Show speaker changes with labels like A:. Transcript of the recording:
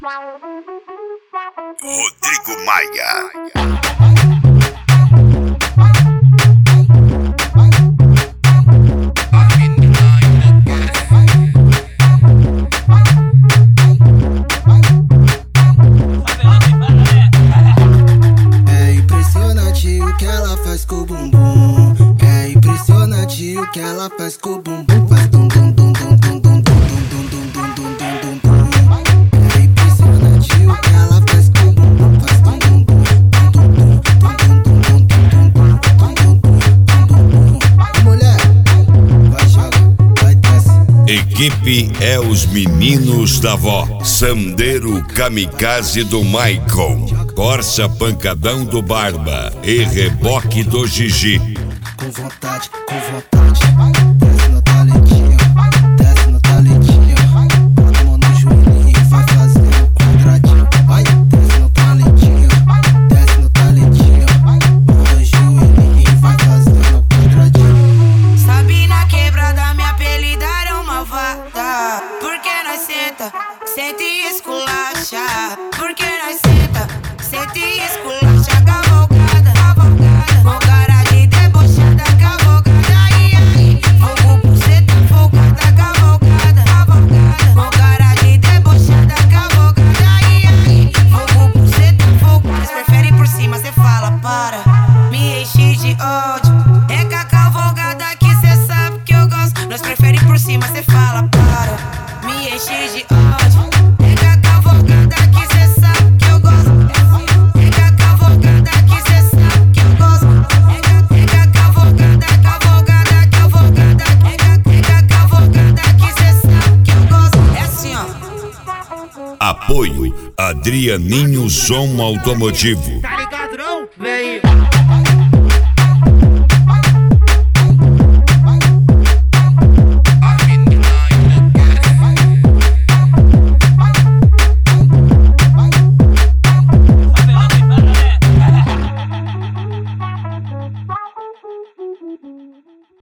A: Rodrigo Maia.
B: É impressionante o que ela faz com o bumbum. É impressionante o que ela faz com o bumbum. Faz dum dum dum dum dum dum dum dum dum dum dum dum dum. É impressionante o que ela faz com o bumbum. Faz dum dum dum dum dum dum dum dum dum dum dum. Mulher, vai joga, vai desce.
A: Equipe é os meninos da vó. Sandeiro Kamikaze do Maicon, Corsa Pancadão do Barba e Reboque do Gigi.
B: Com vontade, com vontade. Desce no talentinho, desce no talentinho. Bota a mão no joelhinho e vai fazer o quadradinho. Vai, desce no talentinho, desce no talentinho. Mão no joelhinho e vai fazer o quadradinho.
C: Sabe, na quebrada me apelidaram malvada. Porque nós senta e esculacha. Porque nós senta e esculacha. Cavalgada, cavalgada. Com cara de debochada, cavalgada. Ai, ai, fogo buceta folgada. Cavalgada, cavalgada. Com cara de debochada, cavalgada. Ai, ai, fogo buceta folgada. Mas prefere por cima, cê fala, para. Me enche de ódio. É com a cavalgada que cê sabe que eu gosto. Nós prefere por cima, cê fala, para. Me enche de ódio. É com a cavalgada que cê sabe que eu gosto. É com a cavalgada que cê sabe que eu gosto. É com a cavalgada, cavalgada, cavalgada. É com a cavalgada que cê sabe que eu gosto. É assim, ó.
A: Apoio Adrianinho Som Automotivo.
D: Tá ligado não? Vem aí.